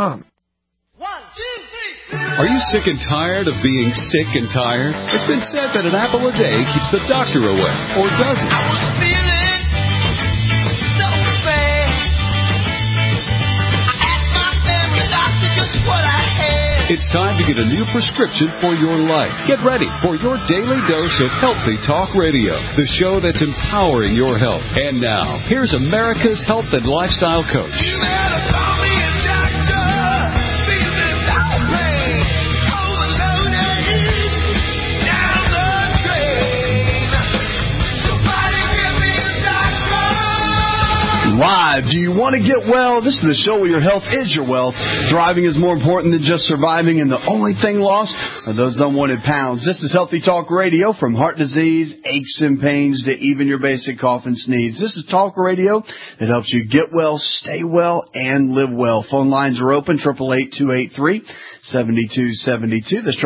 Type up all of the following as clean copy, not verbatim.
Thanksgiving.com. 1, 2, 3. Are you sick and tired of being sick and tired? It's been said that an apple a day keeps the doctor away, or does it? I was feeling so bad. I asked my family doctor just what I had. It's time to get a new prescription for your life. Get ready for your daily dose of Healthy Talk Radio, the show that's empowering your health. And now, here's America's health and lifestyle coach. You better call me a doctor. Feeling no pain. Overloaded. Down the drain. Somebody give me a doctor. Live. Do you want to get well? This is the show where your health is your wealth. Thriving is more important than just surviving, and the only thing lost are those unwanted pounds. This is Healthy Talk Radio, from heart disease, aches and pains, to even your basic cough and sneeze. This is talk radio that helps you get well, stay well, and live well. Phone lines are open, 888-283-7272. That's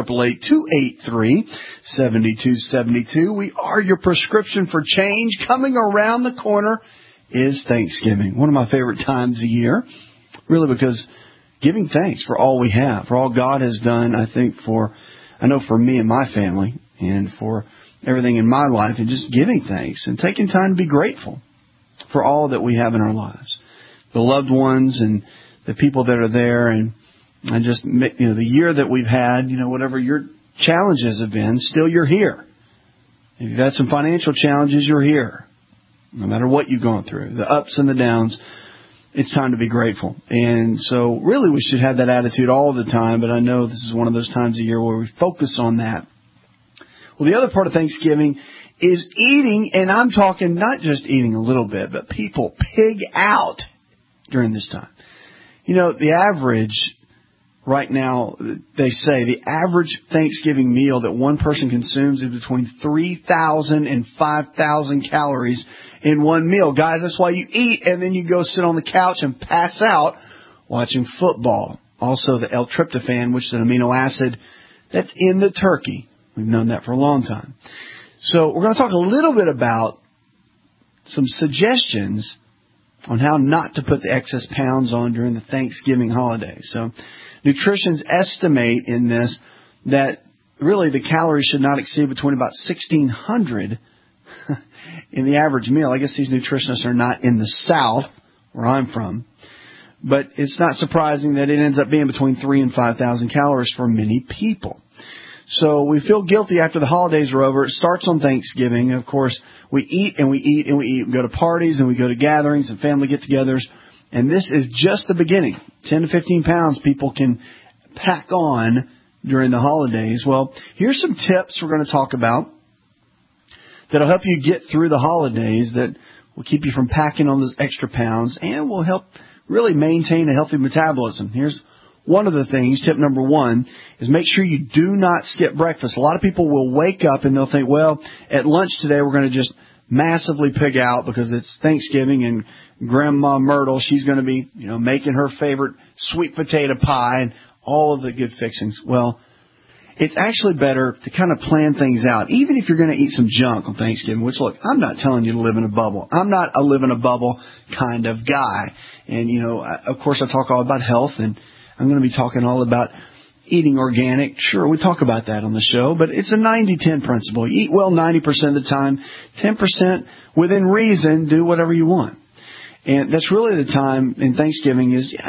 888-283-7272. We are your prescription for change. Coming around the corner is Thanksgiving, one of my favorite times of year, really, because giving thanks for all we have, for all God has done, I know for me and my family, and for everything in my life, and just giving thanks and taking time to be grateful for all that we have in our lives, the loved ones and the people that are there, and just, the year that we've had, whatever your challenges have been, still you're here. If you've had some financial challenges, you're here. No matter what you've gone through, the ups and the downs, it's time to be grateful. And so really we should have that attitude all the time, but I know this is one of those times of year where we focus on that. Well, the other part of Thanksgiving is eating, and I'm talking not just eating a little bit, but people pig out during this time. The average right now, they say the average Thanksgiving meal that one person consumes is between 3,000 and 5,000 calories in one meal. Guys, that's why you eat, and then you go sit on the couch and pass out watching football. Also, the L-tryptophan, which is an amino acid that's in the turkey. We've known that for a long time. So we're going to talk a little bit about some suggestions on how not to put the excess pounds on during the Thanksgiving holiday. So nutritionists estimate in this that really the calories should not exceed between about 1,600 in the average meal. I guess these nutritionists are not in the South, where I'm from, but it's not surprising that it ends up being between 3,000 and 5,000 calories for many people. So we feel guilty after the holidays are over. It starts on Thanksgiving. Of course, we eat and we eat and we eat. We go to parties and we go to gatherings and family get-togethers. And this is just the beginning. 10 to 15 pounds people can pack on during the holidays. Well, here's some tips we're going to talk about that'll help you get through the holidays, that will keep you from packing on those extra pounds and will help really maintain a healthy metabolism. Here's one of the things. Tip number one is make sure you do not skip breakfast. A lot of people will wake up and they'll think, well, at lunch today we're going to just massively pig out because it's Thanksgiving and Grandma Myrtle, she's going to be, making her favorite sweet potato pie and all of the good fixings. Well, it's actually better to kind of plan things out, even if you're going to eat some junk on Thanksgiving, which, look, I'm not telling you to live in a bubble. I'm not a live in a bubble kind of guy. And, of course, I talk all about health, and I'm going to be talking all about eating organic. Sure, we talk about that on the show, but it's a 90-10 principle. You eat well 90% of the time, 10% within reason, do whatever you want. And that's really the time in Thanksgiving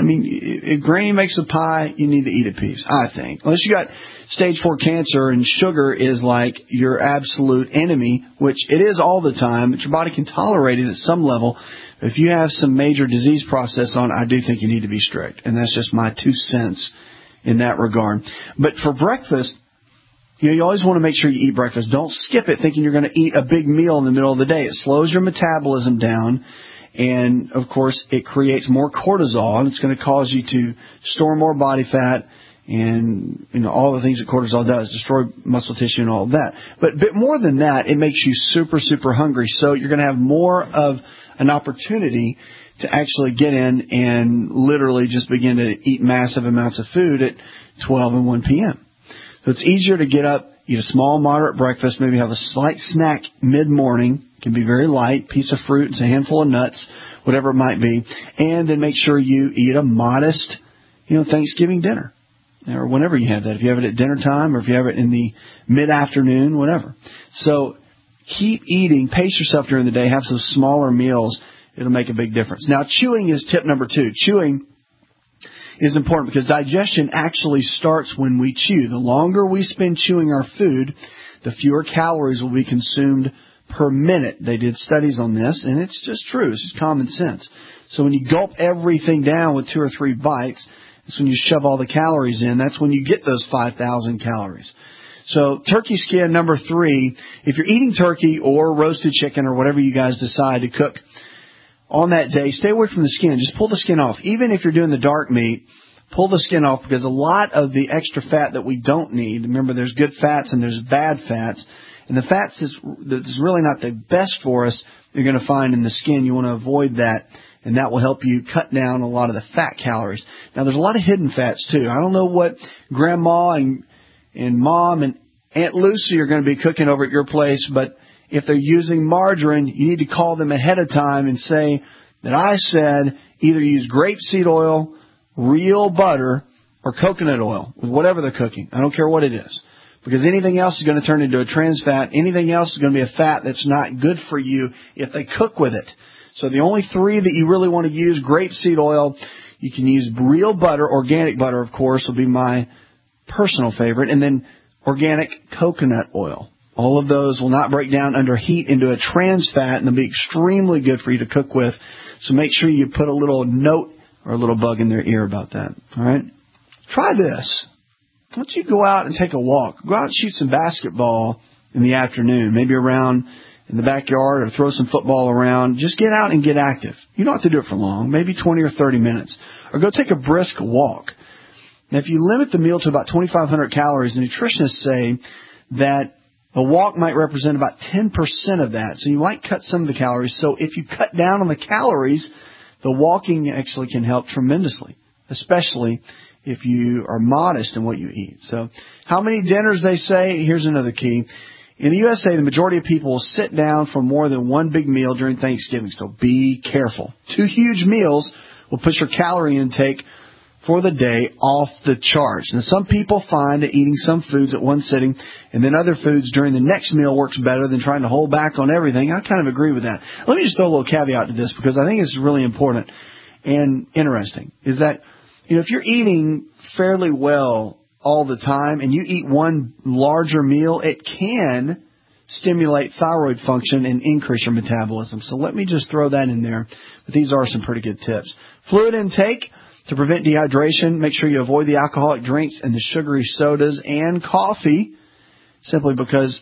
if Granny makes a pie, you need to eat a piece, I think. Unless you got stage 4 cancer and sugar is like your absolute enemy, which it is all the time, but your body can tolerate it at some level. If you have some major disease process on, I do think you need to be strict. And that's just my 2 cents in that regard. But for breakfast, you always want to make sure you eat breakfast. Don't skip it thinking you're going to eat a big meal in the middle of the day. It slows your metabolism down. And, of course, it creates more cortisol, and it's going to cause you to store more body fat and, all the things that cortisol does, destroy muscle tissue and all of that. But more than that, it makes you super, super hungry. So you're going to have more of an opportunity to actually get in and literally just begin to eat massive amounts of food at 12 and 1 p.m. So it's easier to get up, eat a small, moderate breakfast, maybe have a slight snack mid-morning. It can be very light, piece of fruit, a handful of nuts, whatever it might be. And then make sure you eat a modest Thanksgiving dinner, or whenever you have that. If you have it at dinner time, or if you have it in the mid-afternoon, whatever. So keep eating. Pace yourself during the day. Have some smaller meals. It'll make a big difference. Now, chewing is tip number 2. Chewing is important because digestion actually starts when we chew. The longer we spend chewing our food, the fewer calories will be consumed per minute. They did studies on this, and it's just true. It's just common sense. So when you gulp everything down with 2 or 3 bites, that's when you shove all the calories in. That's when you get those 5,000 calories. So turkey skin, number 3. If you're eating turkey or roasted chicken or whatever you guys decide to cook on that day, stay away from the skin. Just pull the skin off. Even if you're doing the dark meat, pull the skin off, because a lot of the extra fat that we don't need, remember there's good fats and there's bad fats, and the fats that's really not the best for us, you're going to find in the skin. You want to avoid that, and that will help you cut down a lot of the fat calories. Now, there's a lot of hidden fats, too. I don't know what Grandma and Mom and Aunt Lucy are going to be cooking over at your place, but if they're using margarine, you need to call them ahead of time and say that I said either use grapeseed oil, real butter, or coconut oil with whatever they're cooking. I don't care what it is. Because anything else is going to turn into a trans fat. Anything else is going to be a fat that's not good for you if they cook with it. So the only 3 that you really want to use, grapeseed oil, you can use real butter, organic butter, of course, will be my personal favorite, and then organic coconut oil. All of those will not break down under heat into a trans fat, and they'll be extremely good for you to cook with. So make sure you put a little note or a little bug in their ear about that. All right? Try this. Why don't you go out and take a walk? Go out and shoot some basketball in the afternoon, maybe around in the backyard, or throw some football around. Just get out and get active. You don't have to do it for long, maybe 20 or 30 minutes. Or go take a brisk walk. Now, if you limit the meal to about 2,500 calories, the nutritionists say that a walk might represent about 10% of that. So you might cut some of the calories. So if you cut down on the calories, the walking actually can help tremendously, especially if you are modest in what you eat. So how many dinners, they say? Here's another key. In the USA, the majority of people will sit down for more than one big meal during Thanksgiving. So be careful. 2 huge meals will push your calorie intake for the day off the charts. Now, some people find that eating some foods at one sitting and then other foods during the next meal works better than trying to hold back on everything. I kind of agree with that. Let me just throw a little caveat to this, because I think it's really important and interesting, is that, if you're eating fairly well all the time and you eat one larger meal, it can stimulate thyroid function and increase your metabolism. So let me just throw that in there. But these are some pretty good tips. Fluid intake. To prevent dehydration, make sure you avoid the alcoholic drinks and the sugary sodas and coffee, simply because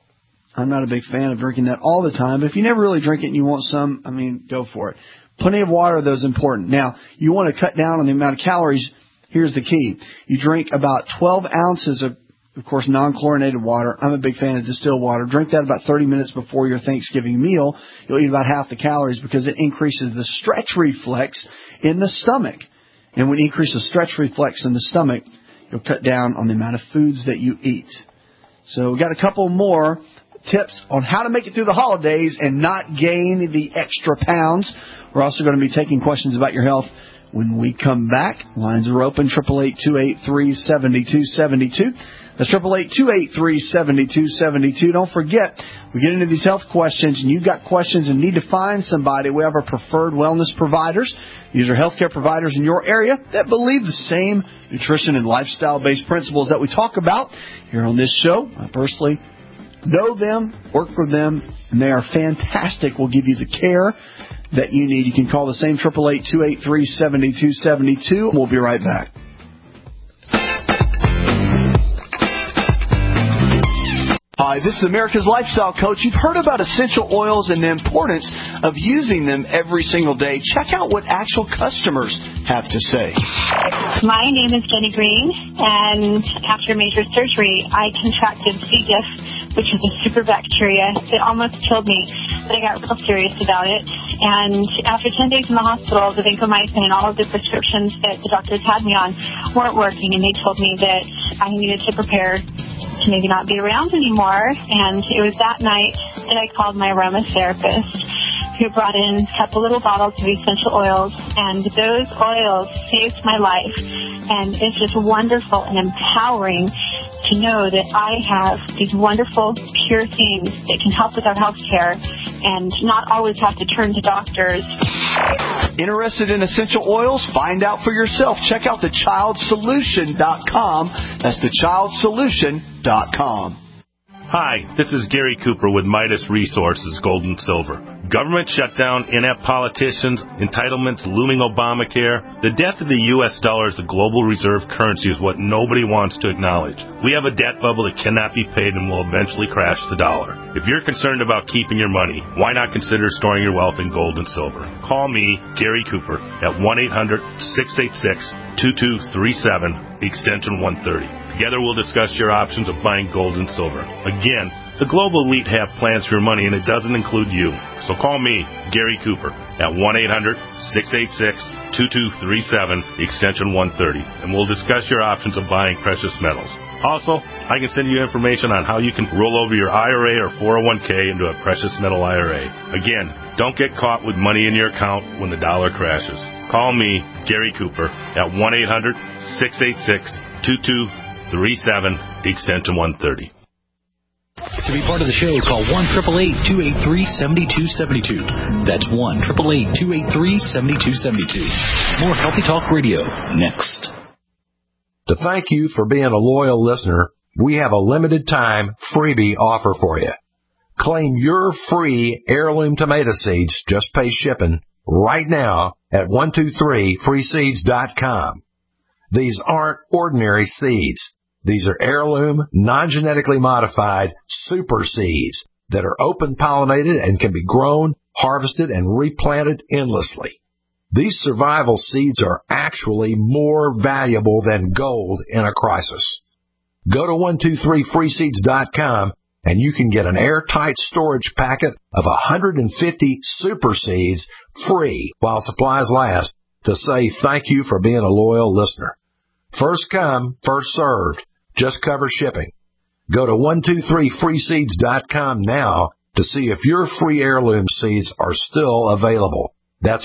I'm not a big fan of drinking that all the time. But if you never really drink it and you want some, go for it. Plenty of water, though, is important. Now, you want to cut down on the amount of calories. Here's the key. You drink about 12 ounces of course, non-chlorinated water. I'm a big fan of distilled water. Drink that about 30 minutes before your Thanksgiving meal. You'll eat about half the calories because it increases the stretch reflex in the stomach. And when you increase the stretch reflex in the stomach, you'll cut down on the amount of foods that you eat. So we've got a couple more tips on how to make it through the holidays and not gain the extra pounds. We're also going to be taking questions about your health when we come back. Lines are open, 888-283-7272. That's 888-283-7272. Don't forget, we get into these health questions, and you've got questions and need to find somebody. We have our preferred wellness providers. These are healthcare providers in your area that believe the same nutrition and lifestyle-based principles that we talk about here on this show. I personally know them, work for them, and they are fantastic. We'll give you the care that you need. You can call the same 888-283-7272. We'll be right back. Hi, this is America's Lifestyle Coach. You've heard about essential oils and the importance of using them every single day. Check out what actual customers have to say. My name is Jenny Green, and after major surgery, I contracted C. diff, which is a super bacteria. It almost killed me, but I got real serious about it. And after 10 days in the hospital, the vancomycin and all of the prescriptions that the doctors had me on weren't working, and they told me that I needed to prepare to maybe not be around anymore. And it was that night that I called my aromatherapist, who brought in a couple little bottles of essential oils, and those oils saved my life. And it's just wonderful and empowering to know that I have these wonderful, pure things that can help with our health care and not always have to turn to doctors. Interested in essential oils? Find out for yourself. Check out thechildsolution.com. That's thechildsolution.com. Hi, this is Gary Cooper with Midas Resources, Gold and Silver. Government shutdown, inept politicians, entitlements, looming Obamacare. The death of the U.S. dollar as a global reserve currency is what nobody wants to acknowledge. We have a debt bubble that cannot be paid and will eventually crash the dollar. If you're concerned about keeping your money, why not consider storing your wealth in gold and silver? Call me, Gary Cooper, at 1-800-686-2237, extension 130. Together we'll discuss your options of buying gold and silver. Again, the global elite have plans for your money, and it doesn't include you. So call me, Gary Cooper, at 1-800-686-2237, extension 130, and we'll discuss your options of buying precious metals. Also, I can send you information on how you can roll over your IRA or 401k into a precious metal IRA. Again, don't get caught with money in your account when the dollar crashes. Call me, Gary Cooper, at 1-800-686-2237, extension 130. To be part of the show, call 1-888-283-7272. That's 1-888-283-7272. More Healthy Talk Radio next. To thank you for being a loyal listener, we have a limited time freebie offer for you. Claim your free heirloom tomato seeds, just pay shipping, right now at 123freeseeds.com. These aren't ordinary seeds. These are heirloom, non-genetically modified super seeds that are open-pollinated and can be grown, harvested, and replanted endlessly. These survival seeds are actually more valuable than gold in a crisis. Go to 123freeseeds.com and you can get an airtight storage packet of 150 super seeds free while supplies last to say thank you for being a loyal listener. First come, first served. Just cover shipping. Go to 123freeseeds.com now to see if your free heirloom seeds are still available. That's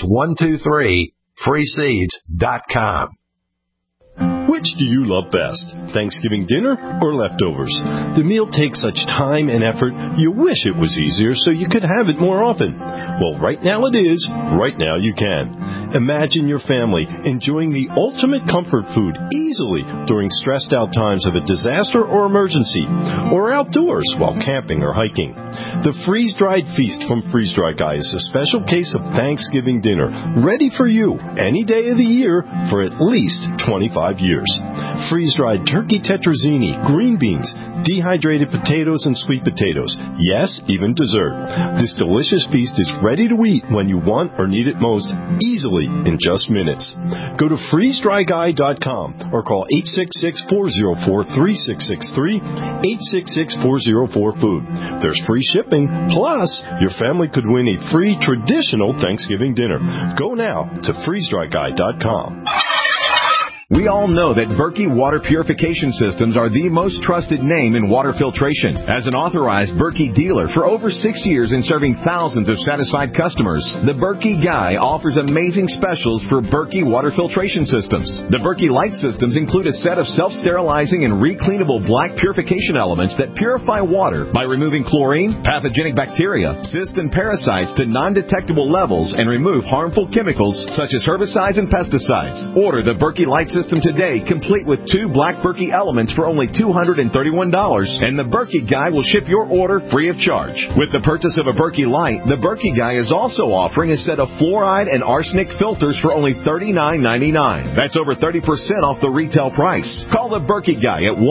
123freeseeds.com. Which do you love best, Thanksgiving dinner or leftovers? The meal takes such time and effort, you wish it was easier so you could have it more often. Well, right now it is. Right now you can. Imagine your family enjoying the ultimate comfort food easily during stressed out times of a disaster or emergency, or outdoors while camping or hiking. The freeze-dried feast from Freeze Dry Guy is a special case of Thanksgiving dinner, ready for you any day of the year for at least 25 years. Freeze-dried turkey tetrazzini, green beans, dehydrated potatoes and sweet potatoes. Yes, even dessert. This delicious feast is ready to eat when you want or need it most, easily in just minutes. Go to freezedryguy.com or call 866-404-3663, 866-404-FOOD. There's free shipping, plus your family could win a free traditional Thanksgiving dinner. Go now to freezedryguy.com. We all know that Berkey Water Purification Systems are the most trusted name in water filtration. As an authorized Berkey dealer for over 6 years and serving thousands of satisfied customers, the Berkey Guy offers amazing specials for Berkey Water Filtration Systems. The Berkey Light Systems include a set of self-sterilizing and recleanable black purification elements that purify water by removing chlorine, pathogenic bacteria, cysts, and parasites to non-detectable levels and remove harmful chemicals such as herbicides and pesticides. Order the Berkey Light System today, complete with 2 black Berkey elements for only $231, and the Berkey Guy will ship your order free of charge. With the purchase of a Berkey Light, the Berkey Guy is also offering a set of fluoride and arsenic filters for only $39.99. That's over 30% off the retail price. Call the Berkey Guy at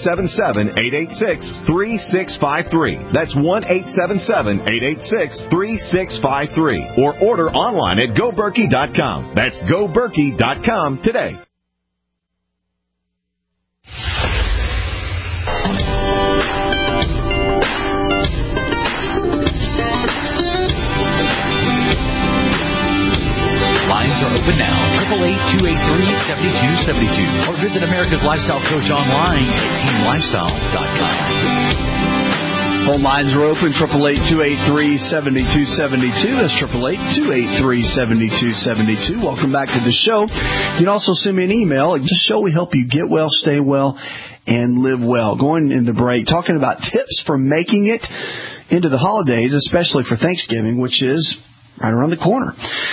1-877-886-3653. That's 1-877-886-3653. Or order online at GoBerkey.com. That's GoBerkey.com today. Lines are open now. 888-283-7272. Or visit America's Lifestyle Coach online at teamlifestyle.com. Phone lines are open, 888-283-7272. That's 888-283-7272. Welcome back to the show. You can also send me an email. This show, we help you get well, stay well, and live well. Going in the break, talking about tips for making it into the holidays, especially for Thanksgiving, which is right around the corner.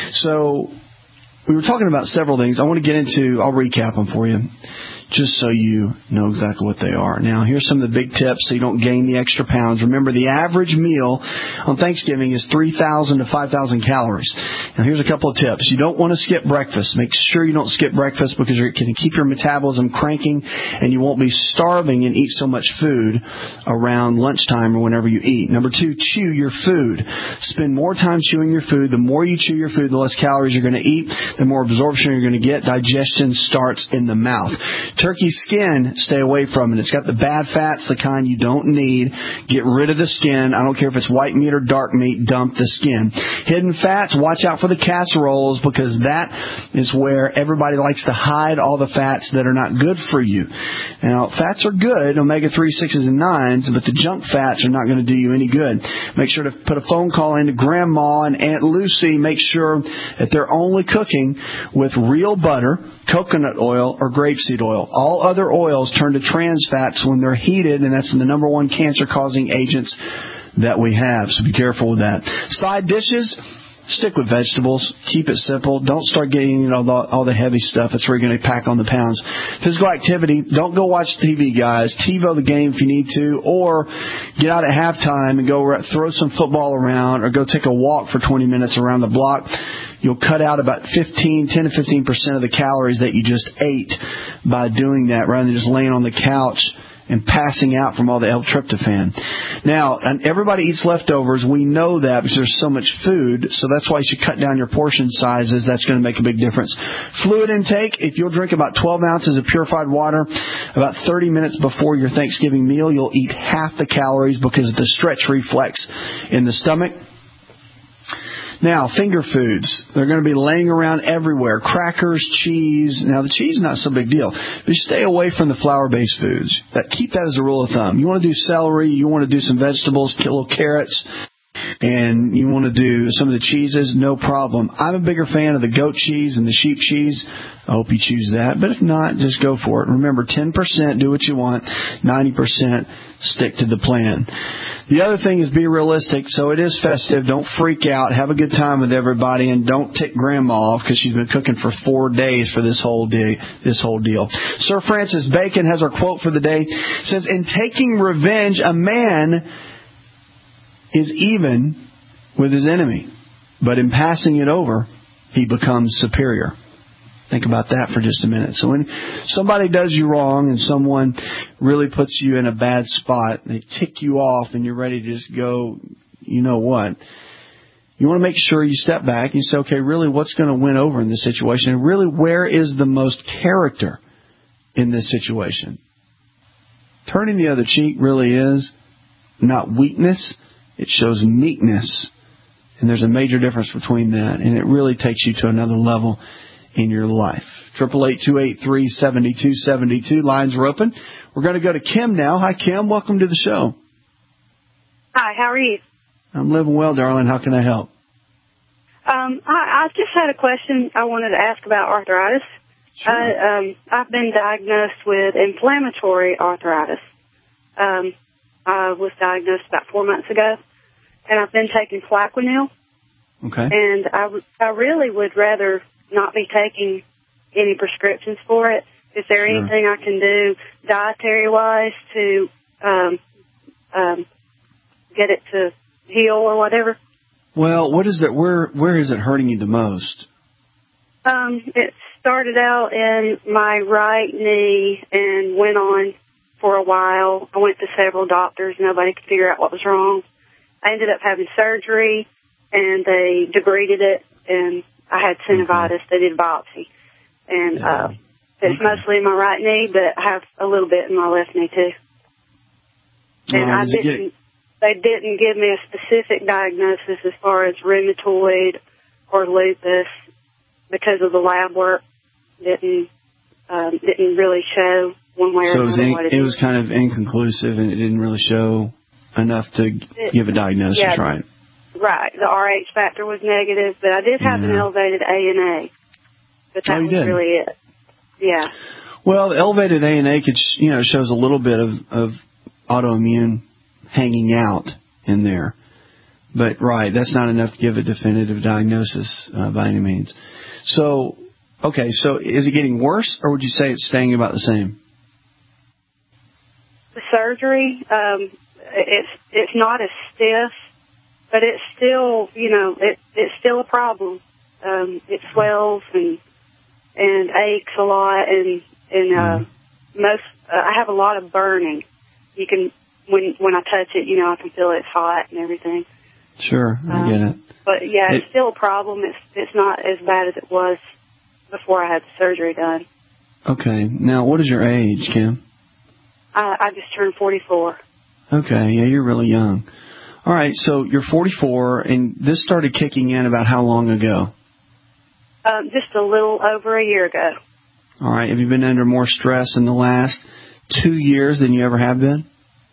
So we were talking about several things. I want to get into, I'll recap them for you, just so you know exactly what they are. Now, here's some of the big tips so you don't gain the extra pounds. Remember, the average meal on Thanksgiving is 3,000 to 5,000 calories. Now, here's a couple of tips. You don't want to skip breakfast. Make sure you don't skip breakfast because it can keep your metabolism cranking and you won't be starving and eat so much food around lunchtime or whenever you eat. Number 2, chew your food. Spend more time chewing your food. The more you chew your food, the less calories you're going to eat, the more absorption you're going to get. Digestion starts in the mouth. Turkey skin, stay away from it. It's got the bad fats, the kind you don't need. Get rid of the skin. I don't care if it's white meat or dark meat, dump the skin. Hidden fats, watch out for the casseroles because that is where everybody likes to hide all the fats that are not good for you. Now, fats are good, omega-3, 6s, and 9s, but the junk fats are not going to do you any good. Make sure to put a phone call into Grandma and Aunt Lucy. Make sure that they're only cooking with real butter, coconut oil, or grapeseed oil. All other oils turn to trans fats when they're heated, and that's the number one cancer-causing agents that we have. So be careful with that. Side dishes, stick with vegetables. Keep it simple. Don't start getting all the heavy stuff. That's where you're going to pack on the pounds. Physical activity, don't go watch TV, guys. TiVo the game if you need to, or get out at halftime and go throw some football around, or go take a walk for 20 minutes around the block. You'll cut out about 10 to 15% of the calories that you just ate by doing that rather than just laying on the couch and passing out from all the L-tryptophan. Now, and everybody eats leftovers. We know that because there's so much food, so that's why you should cut down your portion sizes. That's going to make a big difference. Fluid intake, if you'll drink about 12 ounces of purified water about 30 minutes before your Thanksgiving meal, you'll eat half the calories because of the stretch reflex in the stomach. Now, finger foods. They're going to be laying around everywhere. Crackers, cheese. Now, the cheese is not so big deal. But stay away from the flour-based foods. Keep that as a rule of thumb. You want to do celery. You want to do some vegetables, little carrots. And you want to do some of the cheeses, no problem. I'm a bigger fan of the goat cheese and the sheep cheese. I hope you choose that. But if not, just go for it. Remember, 10% do what you want, 90% stick to the plan. The other thing is be realistic. So it is festive. Don't freak out. Have a good time with everybody, and don't tick Grandma off because she's been cooking for 4 days for this whole deal. Sir Francis Bacon has our quote for the day. It says, "In taking revenge, a man is even with his enemy, but in passing it over, he becomes superior." Think about that for just a minute. So when somebody does you wrong and someone really puts you in a bad spot, they tick you off and you're ready to just go, you know what? You want to make sure you step back and you say, okay, really what's going to win over in this situation? And really, where is the most character in this situation? Turning the other cheek really is not weakness. It shows meekness. And there's a major difference between that. And it really takes you to another level in your life. 888-283-7272. Lines are open. We're going to go to Kim now. Hi, Kim. Welcome to the show. Hi, how are you? I'm living well, darling. How can I help? I just had a question I wanted to ask about arthritis. Sure. I've been diagnosed with inflammatory arthritis. I was diagnosed about 4 months ago, and I've been taking Plaquenil. Okay. And I really would rather not be taking any prescriptions for it. Is there anything I can do dietary-wise to get it to heal or whatever? Well, what is it? Where is it hurting you the most? It started out in my right knee and went on for a while. I went to several doctors. Nobody could figure out what was wrong. I ended up having surgery, and they debrided it, and I had synovitis. They did a biopsy. And it's mostly in my right knee, but I have a little bit in my left knee, too. And they didn't give me a specific diagnosis as far as rheumatoid or lupus because of the lab work. Didn't really show one way or another what it is. It was kind of inconclusive, and it didn't really show enough to give a diagnosis, right? Right. The RH factor was negative, but I did have an elevated ANA. But that was really it. Yeah. Well, the elevated ANA could, shows a little bit of autoimmune hanging out in there. But, right, that's not enough to give a definitive diagnosis by any means. So, okay, so is it getting worse, or would you say it's staying about the same? The surgery, it's not as stiff, but it's still, it's still a problem. It swells and aches a lot, and I have a lot of burning. You can, when I touch it, I can feel it's hot and everything. Sure, I get it. But yeah, it's still a problem. It's not as bad as it was before I had the surgery done. Okay. Now, what is your age, Kim? I just turned 44. Okay, yeah, you're really young. All right, so you're 44, and this started kicking in about how long ago? Just a little over a year ago. All right, have you been under more stress in the last 2 years than you ever have been?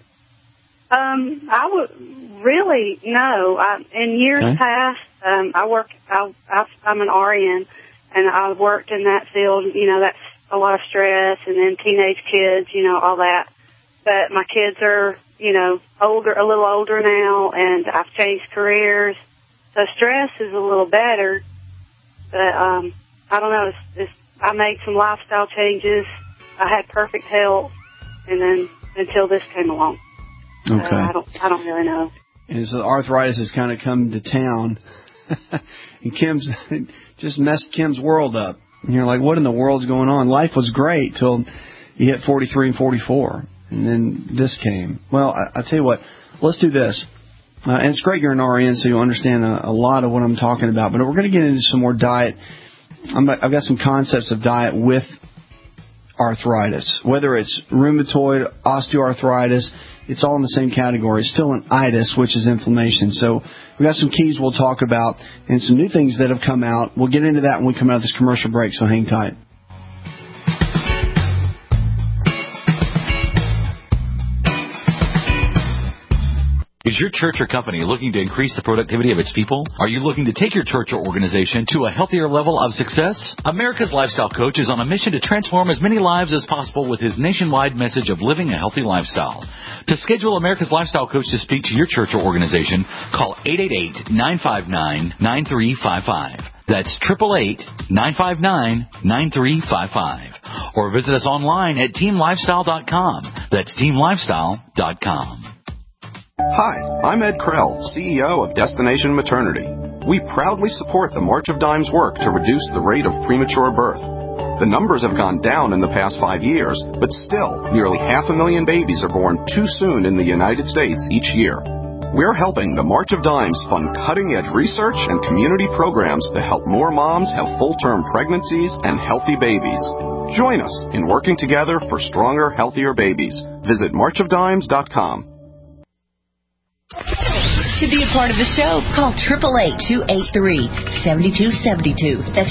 I would really no. In years past, I'm an RN, and I've worked in that field. That's a lot of stress, and then teenage kids, all that. But my kids are, a little older now, and I've changed careers, so stress is a little better. But I don't know. I made some lifestyle changes. I had perfect health, and then until this came along. Okay. I don't really know. And so the arthritis has kind of come to town, and Kim's just messed Kim's world up. And you're like, what in the world's going on? Life was great till you hit 43 and 44, and then this came. Well, I tell you what, let's do this. And it's great you're an RN, so you'll understand a lot of what I'm talking about. But we're going to get into some more diet. I've got some concepts of diet with arthritis, whether it's rheumatoid, osteoarthritis. It's all in the same category. It's still an itis, which is inflammation. So we've got some keys we'll talk about and some new things that have come out. We'll get into that when we come out of this commercial break, so hang tight. Is your church or company looking to increase the productivity of its people? Are you looking to take your church or organization to a healthier level of success? America's Lifestyle Coach is on a mission to transform as many lives as possible with his nationwide message of living a healthy lifestyle. To schedule America's Lifestyle Coach to speak to your church or organization, call 888-959-9355. That's 888-959-9355. Or visit us online at teamlifestyle.com. That's teamlifestyle.com. Hi, I'm Ed Krell, CEO of Destination Maternity. We proudly support the March of Dimes work to reduce the rate of premature birth. The numbers have gone down in the past 5 years, but still, nearly 500,000 babies are born too soon in the United States each year. We're helping the March of Dimes fund cutting-edge research and community programs to help more moms have full-term pregnancies and healthy babies. Join us in working together for stronger, healthier babies. Visit marchofdimes.com. To be a part of the show, call 888-283-7272. That's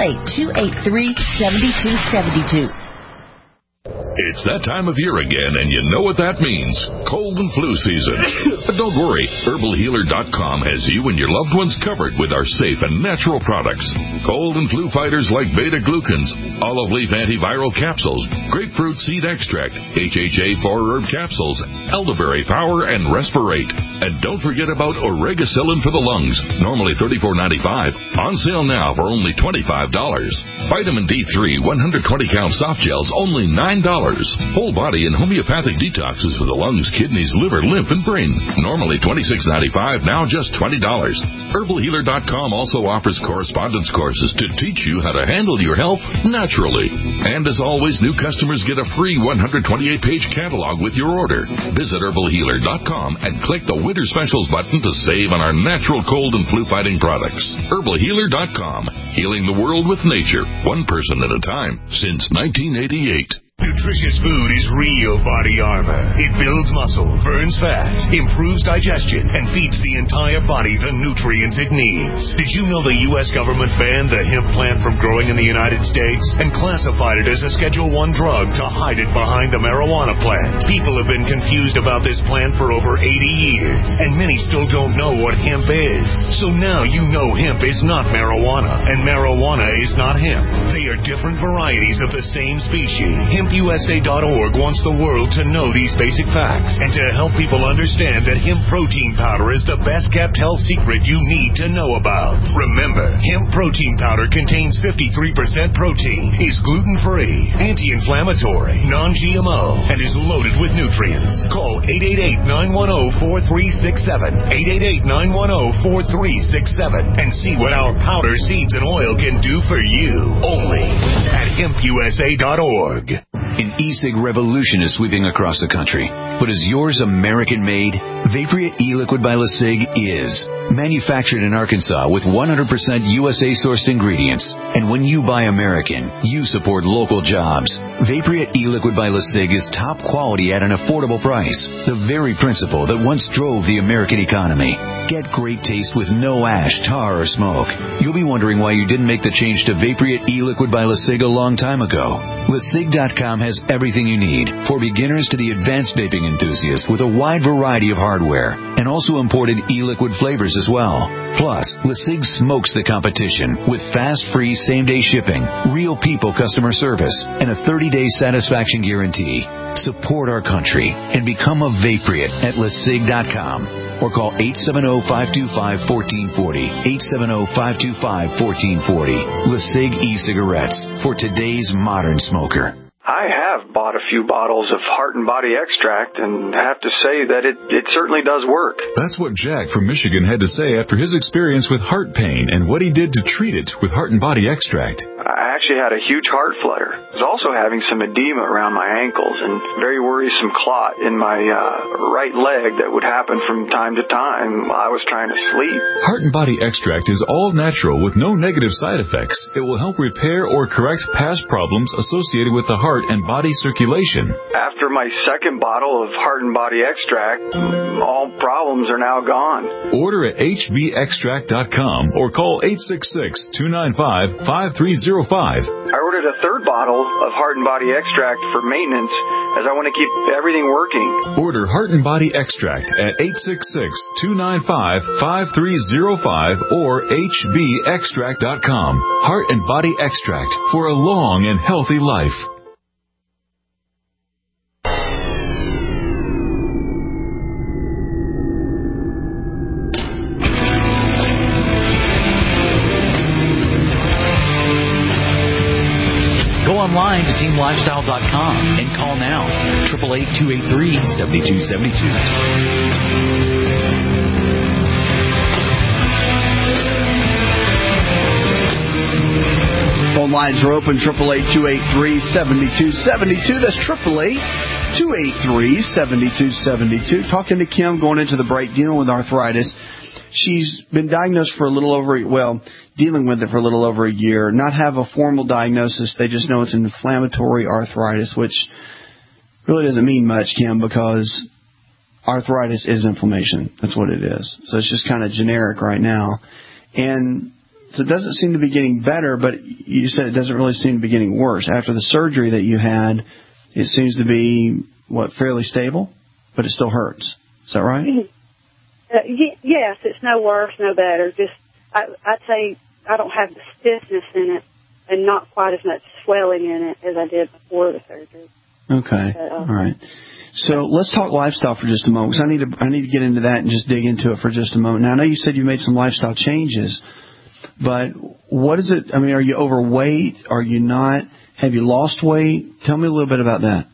888-283-7272. It's that time of year again, and you know what that means. Cold and flu season. But don't worry, HerbalHealer.com has you and your loved ones covered with our safe and natural products. Cold and flu fighters like beta-glucans, olive leaf antiviral capsules, grapefruit seed extract, HHA 4-herb capsules, elderberry power, and Respirate. And don't forget about Oregacillin for the lungs, normally $34.95, on sale now for only $25. Vitamin D3 120-count soft gels, only $9. Whole body and homeopathic detoxes for the lungs, kidneys, liver, lymph, and brain. Normally $26.95, now just $20. HerbalHealer.com also offers correspondence courses to teach you how to handle your health naturally. And as always, new customers get a free 128-page catalog with your order. Visit HerbalHealer.com and click the Winter Specials button to save on our natural cold and flu-fighting products. HerbalHealer.com. Healing the world with nature, one person at a time, since 1988. Nutritious food is real body armor. It builds muscle, burns fat, improves digestion, and feeds the entire body the nutrients it needs. Did you know the U.S. government banned the hemp plant from growing in the United States and classified it as a Schedule I drug to hide it behind the marijuana plant? People have been confused about this plant for over 80 years, and many still don't know what hemp is. So now you know hemp is not marijuana, and marijuana is not hemp. They are different varieties of the same species. HempUSA.org wants the world to know these basic facts and to help people understand that hemp protein powder is the best kept health secret you need to know about. Remember, hemp protein powder contains 53% protein, is gluten-free, anti-inflammatory, non-GMO, and is loaded with nutrients. Call 888-910-4367, 888-910-4367, and see what our powder, seeds, and oil can do for you. Only at HempUSA.org. An e-cig revolution is sweeping across the country. But is yours American-made? Vaporeat e-liquid by LeSig is. Manufactured in Arkansas with 100% USA-sourced ingredients. And when you buy American, you support local jobs. Vaporeat e-liquid by LeSig is top quality at an affordable price. The very principle that once drove the American economy. Get great taste with no ash, tar, or smoke. You'll be wondering why you didn't make the change to Vaporeat e-liquid by LeSig a long time ago. LeSig.com has everything you need, for beginners to the advanced vaping enthusiast, with a wide variety of hardware, and also imported e-liquid flavors as well. Plus, LeSig smokes the competition with fast, free, same-day shipping, real people customer service, and a 30-day satisfaction guarantee. Support our country and become a Vaporeat at LeSig.com, or call 870-525-1440, 870-525-1440. LeSig e-cigarettes for today's modern smoker. I have bought a few bottles of Heart and Body Extract and have to say that it certainly does work. That's what Jack from Michigan had to say after his experience with heart pain and what he did to treat it with Heart and Body Extract. I actually had a huge heart flutter. I was also having some edema around my ankles and very worrisome clot in my right leg that would happen from time to time while I was trying to sleep. Heart and Body Extract is all natural with no negative side effects. It will help repair or correct past problems associated with the heart and body circulation. After my second bottle of Heart and Body Extract, all problems are now gone. Order at hbextract.com or call 866-295-5305. I ordered a third bottle of Heart and Body Extract for maintenance as I want to keep everything working. Order Heart and Body Extract at 866-295-5305 or hbextract.com. Heart and Body Extract for a long and healthy life. Online to teamlifestyle.com and call now 888-283-7272. Phone lines are open, 888-283-7272. That's 888-283-7272. Talking to Kim, going into the break, dealing with arthritis. She's been diagnosed for dealing with it for a little over a year. Not have a formal diagnosis. They just know it's inflammatory arthritis, which really doesn't mean much, Kim, because arthritis is inflammation. That's what it is. So it's just kind of generic right now. And so it doesn't seem to be getting better, but you said it doesn't really seem to be getting worse. After the surgery that you had, it seems to be, fairly stable, but it still hurts. Is that right? Yes, it's no worse, no better. Just, I'd say I don't have the stiffness in it and not quite as much swelling in it as I did before the surgery. Okay. All right. So let's talk lifestyle for just a moment, because I need to get into that and just dig into it for just a moment. Now, I know you said you made some lifestyle changes, but what is it? I mean, are you overweight? Are you not? Have you lost weight? Tell me a little bit about that.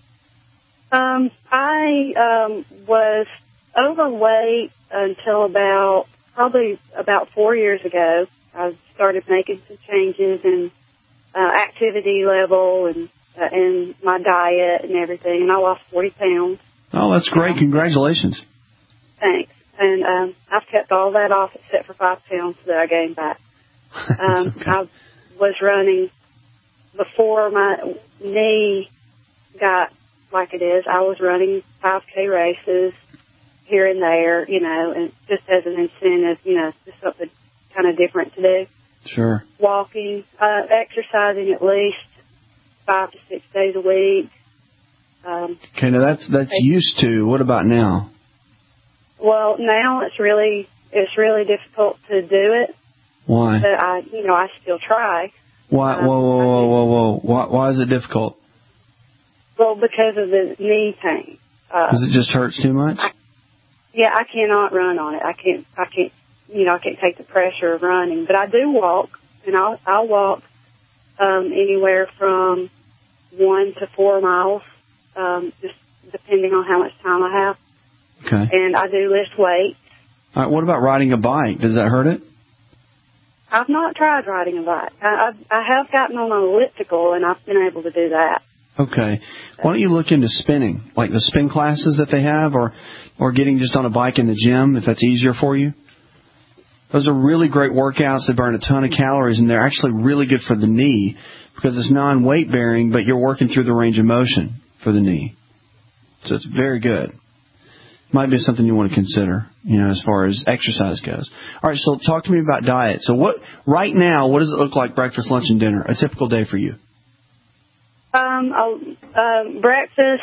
I was overweight until probably about 4 years ago. I started making some changes in activity level and my diet and everything, and I lost 40 pounds. Oh, that's great. Congratulations. Thanks. And I've kept all that off except for 5 pounds that I gained back. Okay. I was running before my knee got like it is. I was running 5K races here and there, and just as an incentive, just something kind of different to do. Sure. Walking, exercising at least 5 to 6 days a week. Okay, now that's used to. What about now? Well, now it's really difficult to do it. Why? But I still try. Why? Whoa! Why is it difficult? Well, because of the knee pain. Does it just hurts too much? I cannot run on it. I can't take the pressure of running. But I do walk, and I'll walk anywhere from 1 to 4 miles, just depending on how much time I have. Okay. And I do lift weights. All right. What about riding a bike? Does that hurt it? I've not tried riding a bike. I have gotten on an elliptical, and I've been able to do that. Okay. Why don't you look into spinning, like the spin classes that they have, or getting just on a bike in the gym, if that's easier for you? Those are really great workouts. They burn a ton of calories, and they're actually really good for the knee because it's non-weight bearing, but you're working through the range of motion for the knee. So it's very good. Might be something you want to consider, as far as exercise goes. All right, so talk to me about diet. So right now, what does it look like breakfast, lunch, and dinner? A typical day for you? Breakfast,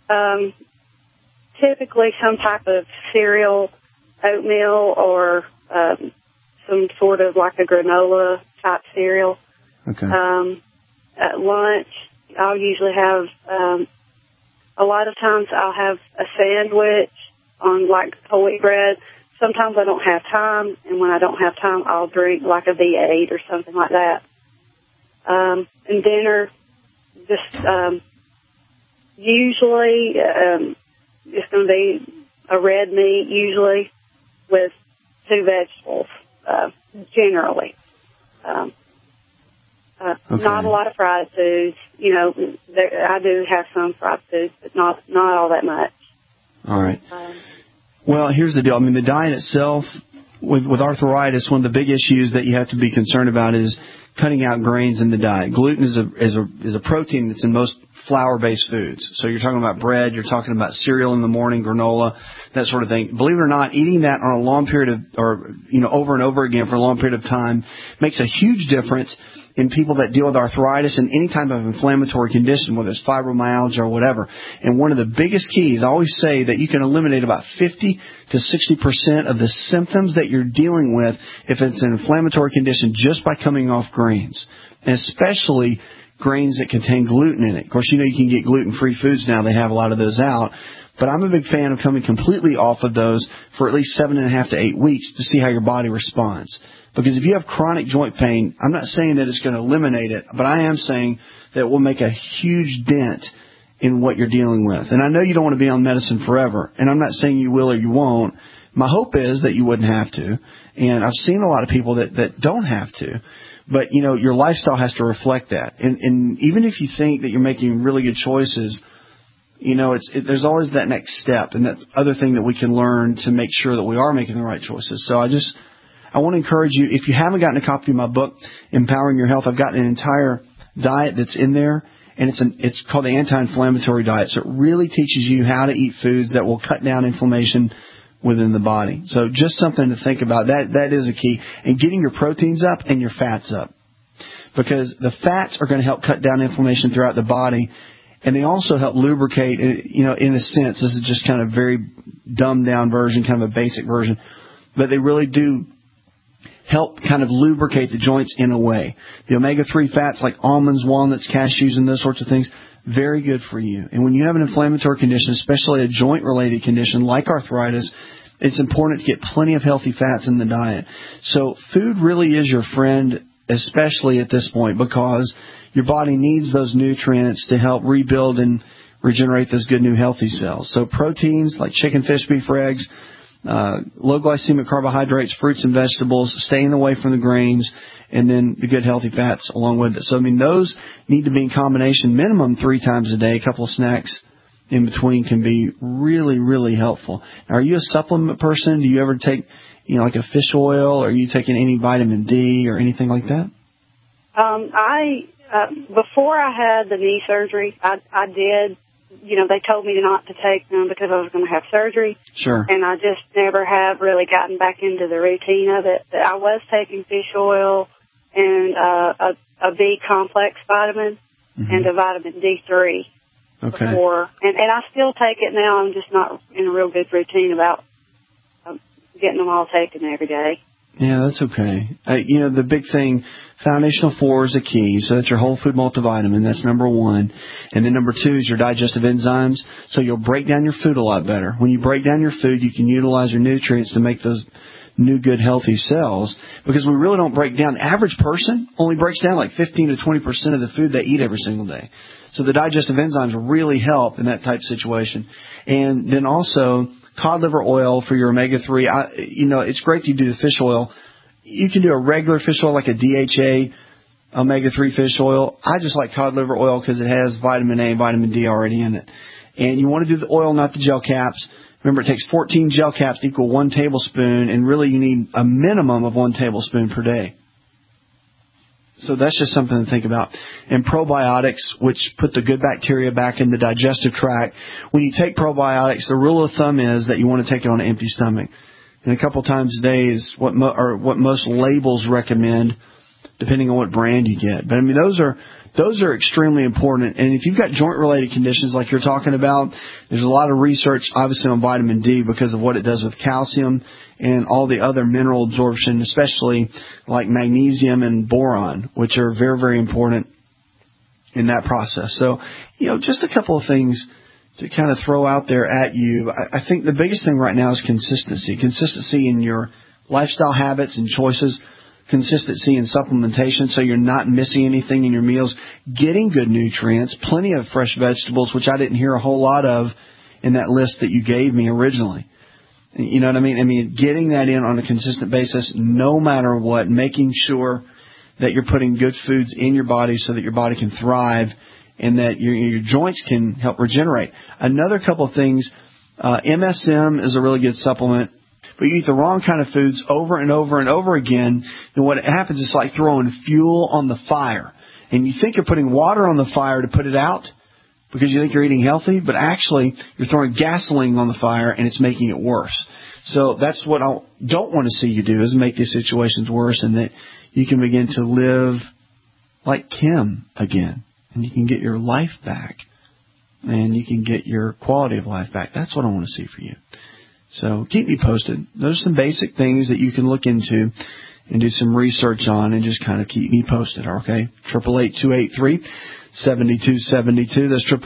typically some type of cereal, oatmeal, or some sort of like a granola type cereal. Okay. At lunch, I'll usually have, a lot of times I'll have a sandwich on like whole wheat bread. Sometimes I don't have time, and when I don't have time, I'll drink like a V8 or something like that. And dinner, just usually it's going to be a red meat, usually with 2 vegetables, generally. Okay. Not a lot of fried foods. I do have some fried foods, but not all that much. All right. Well, here's the deal. I mean, the diet itself, with arthritis, one of the big issues that you have to be concerned about is cutting out grains in the diet. Gluten is a protein that's in most flour-based foods. So you're talking about bread, you're talking about cereal in the morning, granola, that sort of thing. Believe it or not, eating that on a long period of, over and over again for a long period of time makes a huge difference in people that deal with arthritis and any type of inflammatory condition, whether it's fibromyalgia or whatever. And one of the biggest keys, I always say that you can eliminate about 50 to 60% of the symptoms that you're dealing with if it's an inflammatory condition just by coming off grains, and especially grains that contain gluten in it. Of course, you can get gluten-free foods now. They have a lot of those out. But I'm a big fan of coming completely off of those for at least 7.5 to 8 weeks to see how your body responds. Because if you have chronic joint pain, I'm not saying that it's going to eliminate it, but I am saying that it will make a huge dent in what you're dealing with. And I know you don't want to be on medicine forever, and I'm not saying you will or you won't. My hope is that you wouldn't have to. And I've seen a lot of people that don't have to. But, your lifestyle has to reflect that. And even if you think that you're making really good choices, there's always that next step and that other thing that we can learn to make sure that we are making the right choices. So I want to encourage you, if you haven't gotten a copy of my book, Empowering Your Health, I've got an entire diet that's in there, and it's called the anti-inflammatory diet. So it really teaches you how to eat foods that will cut down inflammation within the body. So just something to think about. That is a key. And getting your proteins up and your fats up. Because the fats are going to help cut down inflammation throughout the body. And they also help lubricate, in a sense. This is just kind of a very dumbed down version, kind of a basic version. But they really do help kind of lubricate the joints in a way. The omega-3 fats like almonds, walnuts, cashews, and those sorts of things, very good for you. And when you have an inflammatory condition, especially a joint-related condition like arthritis, it's important to get plenty of healthy fats in the diet. So food really is your friend, especially at this point, because your body needs those nutrients to help rebuild and regenerate those good new healthy cells. So proteins like chicken, fish, beef, or eggs, low glycemic carbohydrates, fruits and vegetables, staying away from the grains, and then the good healthy fats along with it. So, those need to be in combination minimum 3 times a day. A couple of snacks in between can be really, really helpful. Now, are you a supplement person? Do you ever take, like a fish oil? Or are you taking any vitamin D or anything like that? before I had the knee surgery, I did, they told me not to take them because I was going to have surgery. Sure. And I just never have really gotten back into the routine of it. I was taking fish oil and a B complex vitamin and a vitamin D3 before. And I still take it now. I'm just not in a real good routine about getting them all taken every day. Yeah, that's okay. The big thing, Foundational 4 is the key. So that's your whole food multivitamin. That's number 1. And then number 2 is your digestive enzymes. So you'll break down your food a lot better. When you break down your food, you can utilize your nutrients to make those new, good, healthy cells. Because we really don't break down. The average person only breaks down like 15 to 20% of the food they eat every single day. So the digestive enzymes really help in that type of situation. And then also cod liver oil for your omega-3. It's great that you do the fish oil. You can do a regular fish oil like a DHA omega-3 fish oil. I just like cod liver oil because it has vitamin A and vitamin D already in it. And you want to do the oil, not the gel caps. Remember, it takes 14 gel caps to equal 1 tablespoon, and really you need a minimum of 1 tablespoon per day. So that's just something to think about. And probiotics, which put the good bacteria back in the digestive tract. When you take probiotics, the rule of thumb is that you want to take it on an empty stomach. And a couple times a day is what most labels recommend, depending on what brand you get. But those are extremely important. And if you've got joint-related conditions like you're talking about, there's a lot of research, obviously, on vitamin D because of what it does with calcium and all the other mineral absorption, especially like magnesium and boron, which are very, very important in that process. So, just a couple of things to kind of throw out there at you. I think the biggest thing right now is consistency. Consistency in your lifestyle habits and choices. Consistency in supplementation so you're not missing anything in your meals. Getting good nutrients. Plenty of fresh vegetables, which I didn't hear a whole lot of in that list that you gave me originally. You know what I mean? Getting that in on a consistent basis, no matter what, making sure that you're putting good foods in your body so that your body can thrive and that your joints can help regenerate. Another couple of things, MSM is a really good supplement. But you eat the wrong kind of foods over and over and over again, then what happens is like throwing fuel on the fire. And you think you're putting water on the fire to put it out because you think you're eating healthy, but actually you're throwing gasoline on the fire and it's making it worse. So that's what I don't want to see you do, is make these situations worse, and that you can begin to live like Kim again. And you can get your life back. And you can get your quality of life back. That's what I want to see for you. So keep me posted. Those are some basic things that you can look into and do some research on and just kind of keep me posted, okay? 888-283-7272. That's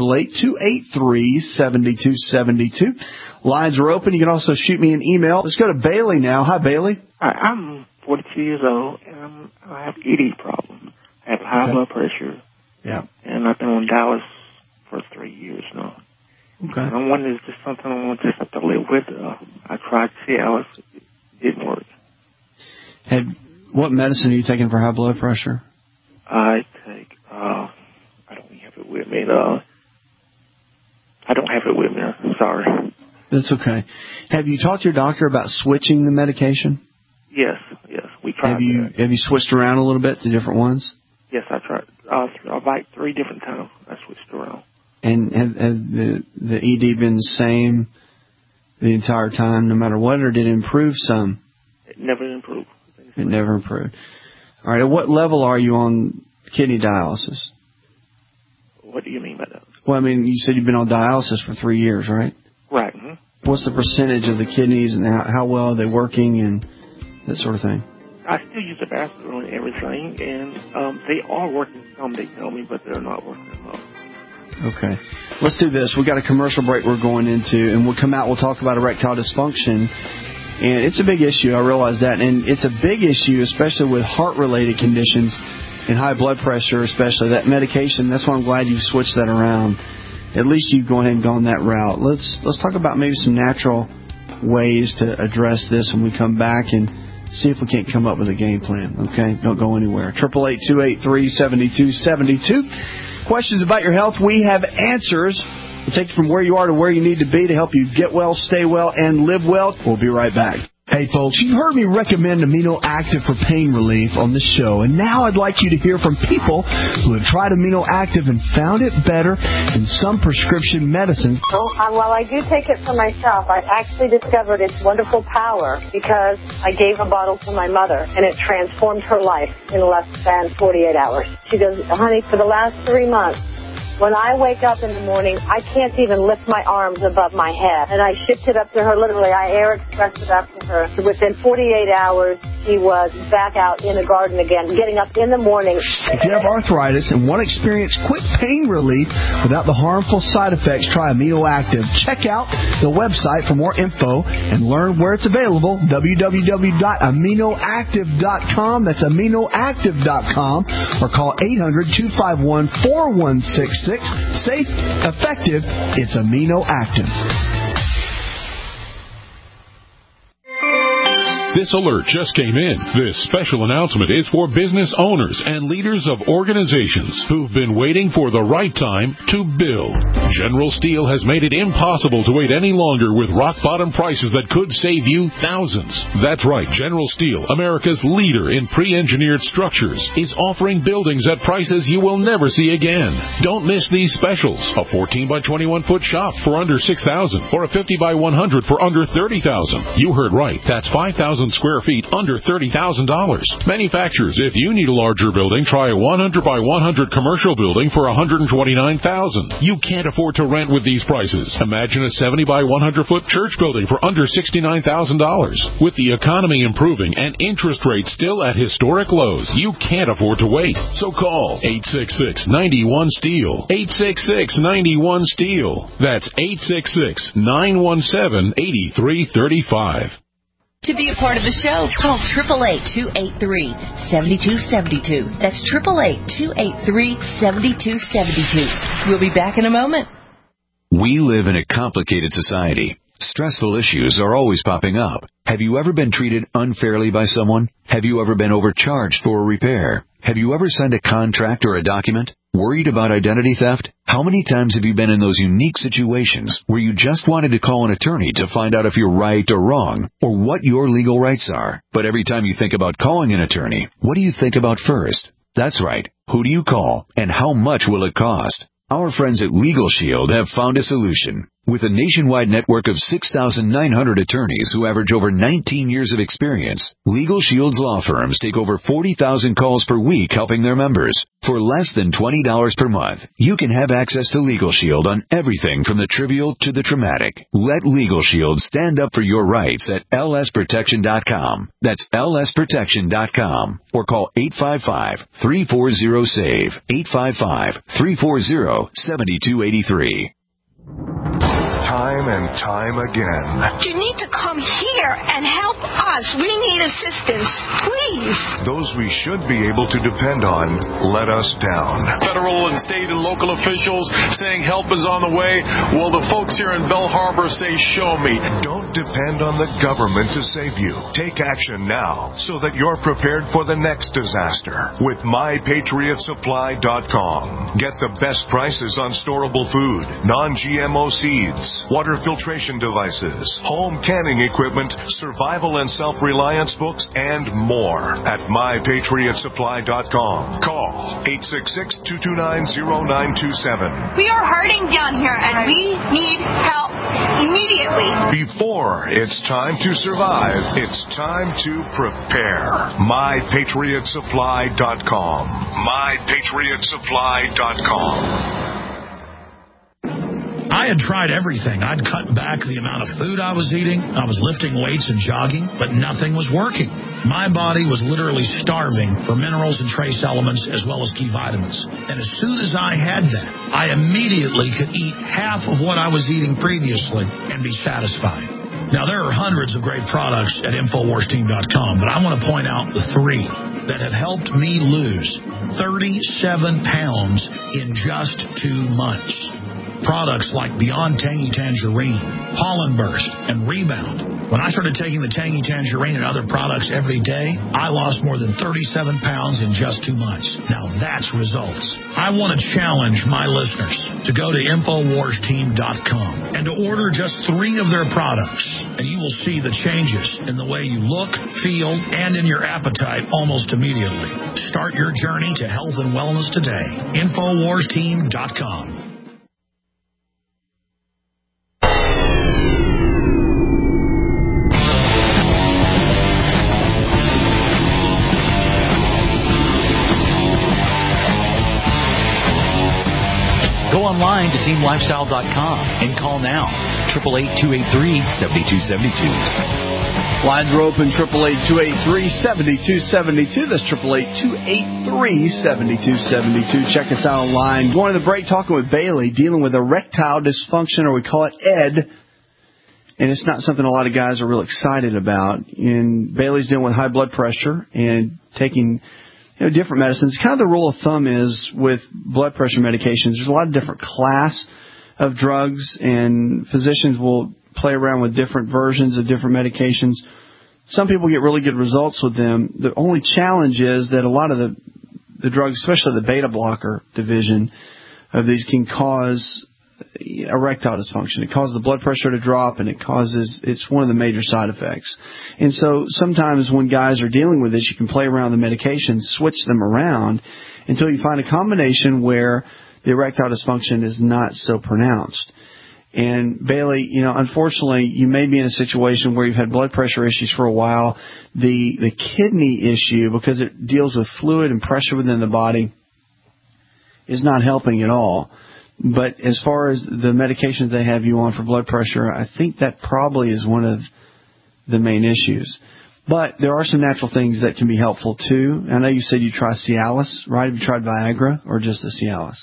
888-283-7272. Lines are open. You can also shoot me an email. Let's go to Bailey now. Hi, Bailey. I'm 42 years old, and I have ED problems. I have high blood pressure. Yeah. And I've been on dialysis for 3 years now. Okay. And I'm wondering, is this something I want to just have to live with? I tried Cialis. It didn't work. What medicine are you taking for high blood pressure? I take, I don't have it with me. I don't have it with me. I'm sorry. That's okay. Have you talked to your doctor about switching the medication? Yes. We tried Have you switched around a little bit to different ones? Yes, I tried. About 3 different times I switched around. And have the ED been the same the entire time, no matter what, or did it improve some? It never improved. It never improved. All right. At what level are you on kidney dialysis? What do you mean by that? Well, you said you've been on dialysis for 3 years, right? Right. Mm-hmm. What's the percentage of the kidneys and how well are they working and that sort of thing? I still use the bathroom and everything, and they are working some, they tell me, but they're not working well. Okay. Let's do this. We've got a commercial break we're going into, and we'll come out, we'll talk about erectile dysfunction. And it's a big issue, I realize that. And it's a big issue, especially with heart-related conditions and high blood pressure, especially. That medication, that's why I'm glad you've switched that around. At least you've gone ahead and gone that route. Let's talk about maybe some natural ways to address this when we come back and see if we can't come up with a game plan, okay? Don't go anywhere. 888-283-7272. Questions about your health, we have answers. We'll take you from where you are to where you need to be to help you get well, stay well, and live well. We'll be right back. Hey, folks, you've heard me recommend Amino Active for pain relief on the show, and now I'd like you to hear from people who have tried Amino Active and found it better than some prescription medicines. Well, I do take it for myself. I actually discovered its wonderful power because I gave a bottle to my mother, and it transformed her life in less than 48 hours. She goes, honey, for the last 3 months, when I wake up in the morning, I can't even lift my arms above my head. And I shipped it up to her, literally. I air expressed it up to her. So within 48 hours, she was back out in the garden again, getting up in the morning. If you have arthritis and want to experience quick pain relief without the harmful side effects, try Amino Active. Check out the website for more info and learn where it's available, www.aminoactive.com. That's aminoactive.com, or call 800-251-4166. Safe, effective, it's Amino Active. This alert just came in. This special announcement is for business owners and leaders of organizations who've been waiting for the right time to build. General Steel has made it impossible to wait any longer with rock-bottom prices that could save you thousands. That's right. General Steel, America's leader in pre-engineered structures, is offering buildings at prices you will never see again. Don't miss these specials. A 14 by 21 foot shop for under $6,000 or a 50 by 100 for under $30,000. You heard right. That's 5,000 square feet under $30,000. Manufacturers, if you need a larger building, try a 100 by 100 commercial building for $129,000. You can't afford to rent with these prices. Imagine a 70 by 100 foot church building for under $69,000. With the economy improving and interest rates still at historic lows, you can't afford to wait. So call 866-91-STEEL. 866-91-STEEL. That's 866-917-8335. To be a part of the show, call 888-283-7272. That's 888-283-7272. We'll be back in a moment. We live in a complicated society. Stressful issues are always popping up. Have you ever been treated unfairly by someone? Have you ever been overcharged for a repair? Have you ever signed a contract or a document? Worried about identity theft? How many times have you been in those unique situations where you just wanted to call an attorney to find out if you're right or wrong, or what your legal rights are? But every time you think about calling an attorney, what do you think about first? That's right. Who do you call, and how much will it cost? Our friends at Legal Shield have found a solution. With a nationwide network of 6,900 attorneys who average over 19 years of experience, Legal Shield's law firms take over 40,000 calls per week helping their members. For less than $20 per month, you can have access to Legal Shield on everything from the trivial to the traumatic. Let Legal Shield stand up for your rights at lsprotection.com. That's lsprotection.com. Or call 855-340-SAVE. 855-340-7283. Time and time again. You need to come here and help us. We need assistance, please. Those we should be able to depend on let us down. Federal and state and local officials saying help is on the way. Well, the folks here in Belle Harbor say, show me. Don't depend on the government to save you. Take action now so that you're prepared for the next disaster with MyPatriotSupply.com. Get the best prices on storable food, non-GMO seeds, water filtration devices, home canning equipment, survival and self-reliance books, and more at MyPatriotSupply.com. Call 866-229-0927. We are hurting down here, and we need help immediately. Before it's time to survive, it's time to prepare. MyPatriotSupply.com. MyPatriotSupply.com. I had tried everything. I'd cut back the amount of food I was eating. I was lifting weights and jogging, but nothing was working. My body was literally starving for minerals and trace elements as well as key vitamins. And as soon as I had that, I immediately could eat half of what I was eating previously and be satisfied. Now, there are hundreds of great products at InfoWarsTeam.com, but I want to point out the 3 that have helped me lose 37 pounds in just 2 months. products like Beyond Tangy Tangerine, Pollen Burst, and Rebound. When I started taking the Tangy Tangerine and other products every day, I lost more than 37 pounds in just 2 months. Now that's results. I want to challenge my listeners to go to InfoWarsTeam.com and to order just 3 of their products, and you will see the changes in the way you look, feel, and in your appetite almost immediately. Start your journey to health and wellness today. InfoWarsTeam.com. Go online to teamlifestyle.com and call now, 888-283-7272. Lines are open, 888-283-7272. That's 888-283-7272. Check us out online. Going to the break, talking with Bailey, dealing with erectile dysfunction, or we call it ED. And it's not something a lot of guys are real excited about. And Bailey's dealing with high blood pressure and taking different medicines. Kind of the rule of thumb is with blood pressure medications, there's a lot of different class of drugs, and physicians will play around with different versions of different medications. Some people get really good results with them. The only challenge is that a lot of the drugs, especially the beta blocker division of these, can cause erectile dysfunction. It causes the blood pressure to drop, and it's one of the major side effects. And so sometimes when guys are dealing with this, you can play around the medications, switch them around until you find a combination where the erectile dysfunction is not so pronounced. And Bailey, unfortunately, you may be in a situation where you've had blood pressure issues for a while. The kidney issue, because it deals with fluid and pressure within the body, is not helping at all. But as far as the medications they have you on for blood pressure, I think that probably is one of the main issues. But there are some natural things that can be helpful, too. I know you said you try Cialis, right? Have you tried Viagra or just the Cialis?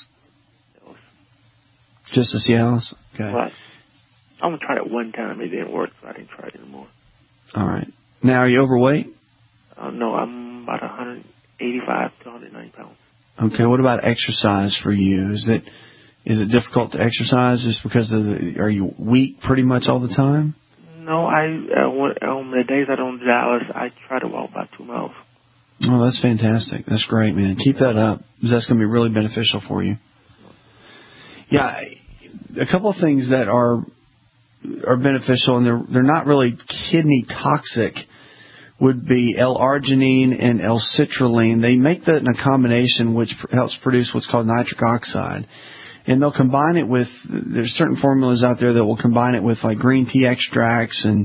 Just the Cialis? Okay. Right. I only tried it one time. It didn't work, so I didn't try it anymore. All right. Now, are you overweight? No, I'm about 185 to 190 pounds. Okay. What about exercise for you? Is it difficult to exercise just because are you weak pretty much all the time? No, on the days I don't Dallas, I try to walk about 2 miles. Oh, that's fantastic. That's great, man. Keep that up, because that's going to be really beneficial for you. Yeah, a couple of things that are beneficial, and they're not really kidney toxic, would be L-arginine and L-citrulline. They make that in a combination which helps produce what's called nitric oxide. And they'll combine it with, there's certain formulas out there that will combine it with like green tea extracts and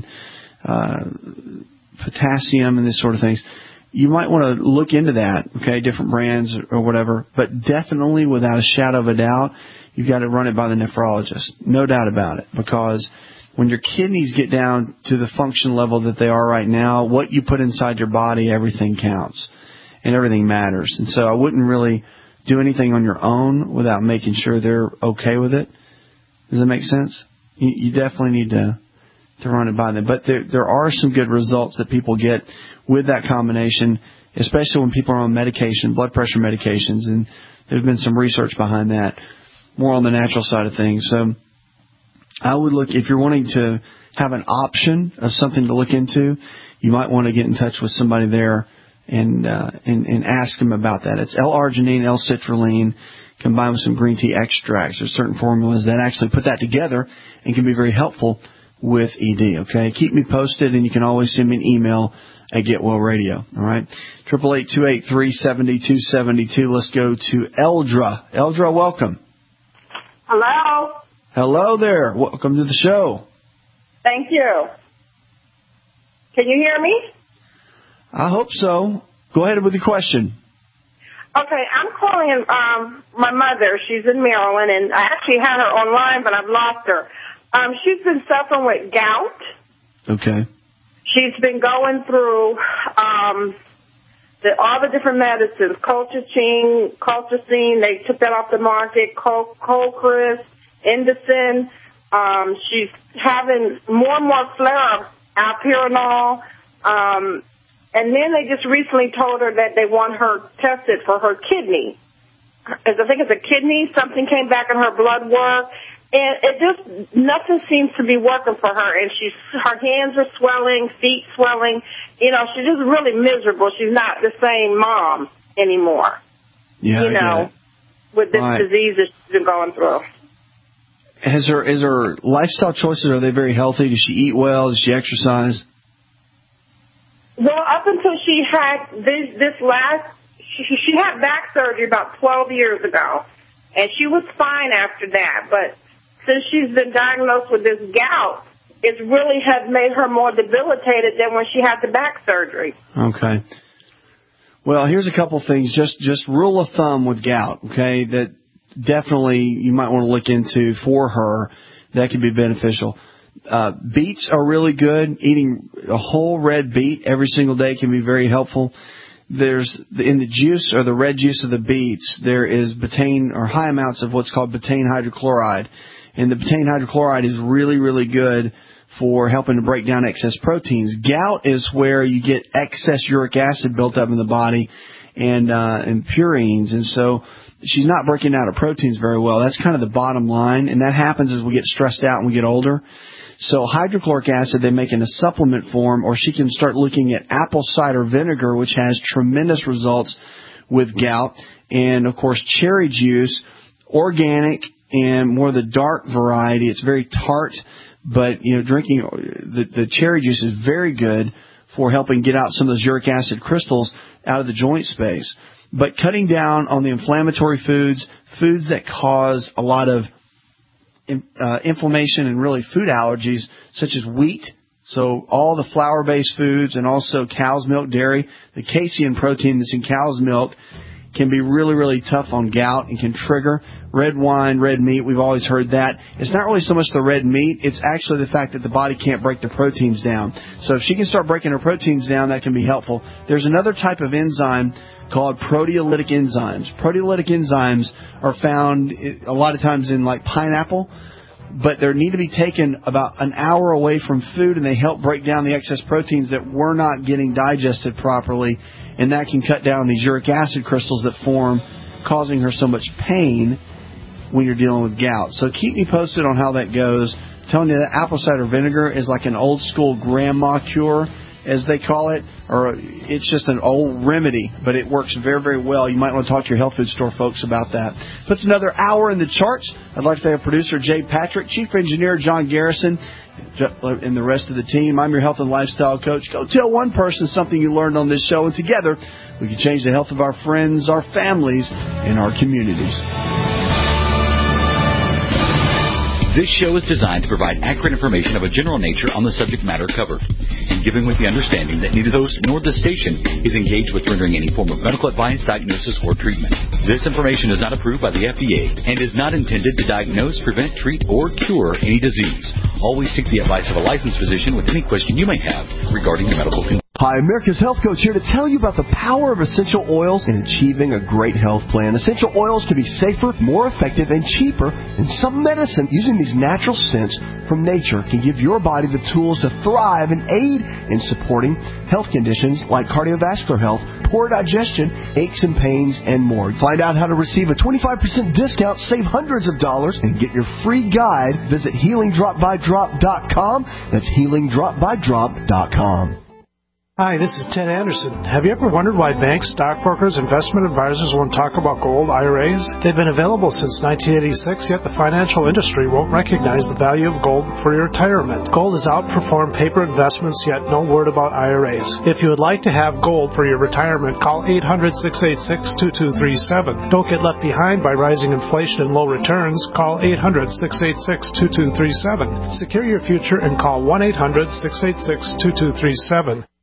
potassium and this sort of things. You might want to look into that, okay, different brands or whatever. But definitely, without a shadow of a doubt, you've got to run it by the nephrologist. No doubt about it. Because when your kidneys get down to the function level that they are right now, what you put inside your body, everything counts. And everything matters. And so I wouldn't really do anything on your own without making sure they're okay with it. Does that make sense? You definitely need to run it by them. But there are some good results that people get with that combination, especially when people are on medication, blood pressure medications, and there's been some research behind that, more on the natural side of things. So I would look, if you're wanting to have an option of something to look into, you might want to get in touch with somebody there and ask them about that. It's L-arginine, L-citrulline, combined with some green tea extracts. There's certain formulas that actually put that together and can be very helpful with ED, okay? Keep me posted, and you can always send me an email at Get Well Radio, all right? 888-283-7272. Let's go to Eldra. Eldra, welcome. Hello. Hello there. Welcome to the show. Thank you. Can you hear me? I hope so. Go ahead with your question. Okay, I'm calling my mother. She's in Maryland, and I actually had her online, but I've lost her. She's been suffering with gout. Okay. She's been going through all the different medicines, colchicine, they took that off the market, Colchris, Indocin. She's having more and more flare-ups, allopurinol. And then they just recently told her that they want her tested for her kidney. I think it's a kidney. Something came back in her blood work, And it just, nothing seems to be working for her. And her hands are swelling, feet swelling. You know, she's just really miserable. She's not the same mom anymore. Yeah, you know, with this disease that she's been going through. Is her lifestyle choices, are they very healthy? Does she eat well? Does she exercise? Well, up until she had she had back surgery about 12 years ago. And she was fine after that. But since she's been diagnosed with this gout, it really has made her more debilitated than when she had the back surgery. Okay. Well, here's a couple things. Just rule of thumb with gout, okay, that definitely you might want to look into for her. That could be beneficial. Beets are really good. Eating a whole red beet every single day can be very helpful. There's in the juice or the red juice of the beets, there is betaine or high amounts of what's called betaine hydrochloride. And the betaine hydrochloride is really, really good for helping to break down excess proteins. Gout is where you get excess uric acid built up in the body and purines. And so she's not breaking down her proteins very well. That's kind of the bottom line. And that happens as we get stressed out and we get older. So hydrochloric acid they make in a supplement form, or she can start looking at apple cider vinegar, which has tremendous results with gout. And, of course, cherry juice, organic and more the dark variety. It's very tart, but, you know, drinking the cherry juice is very good for helping get out some of those uric acid crystals out of the joint space. But cutting down on the inflammatory foods that cause a lot of inflammation and really food allergies, such as wheat, so all the flour-based foods, and also cow's milk, dairy. The casein protein that's in cow's milk can be really, really tough on gout and can trigger. Red wine, red meat, we've always heard that. It's not really so much the red meat, it's actually the fact that the body can't break the proteins down. So if she can start breaking her proteins down, that can be helpful. There's another type of enzyme called proteolytic enzymes. Proteolytic enzymes are found a lot of times in like pineapple, but they need to be taken about an hour away from food, and they help break down the excess proteins that we're not getting digested properly, and that can cut down these uric acid crystals that form, causing her so much pain when you're dealing with gout. So keep me posted on how that goes. I'm telling you that apple cider vinegar is like an old school grandma cure, as they call it, or it's just an old remedy, but it works very, very well. You might want to talk to your health food store folks about that. Puts another hour in the charts. I'd like to thank our producer, Jay Patrick, Chief Engineer, John Garrison, and the rest of the team. I'm your health and lifestyle coach. Go tell one person something you learned on this show, and together we can change the health of our friends, our families, and our communities. This show is designed to provide accurate information of a general nature on the subject matter covered, and given with the understanding that neither the host nor the station is engaged with rendering any form of medical advice, diagnosis, or treatment. This information is not approved by the FDA and is not intended to diagnose, prevent, treat, or cure any disease. Always seek the advice of a licensed physician with any question you may have regarding your medical condition. Hi, America's Health Coach here to tell you about the power of essential oils in achieving a great health plan. Essential oils can be safer, more effective, and cheaper than some medicine. Using these natural scents from nature can give your body the tools to thrive and aid in supporting health conditions like cardiovascular health, poor digestion, aches and pains, and more. Find out how to receive a 25% discount, save hundreds of dollars, and get your free guide. Visit healingdropbydrop.com. That's healingdropbydrop.com. Hi, this is Ted Anderson. Have you ever wondered why banks, stockbrokers, investment advisors won't talk about gold IRAs? They've been available since 1986, yet the financial industry won't recognize the value of gold for your retirement. Gold has outperformed paper investments, yet no word about IRAs. If you would like to have gold for your retirement, call 800-686-2237. Don't get left behind by rising inflation and low returns. Call 800-686-2237. Secure your future and call 1-800-686-2237.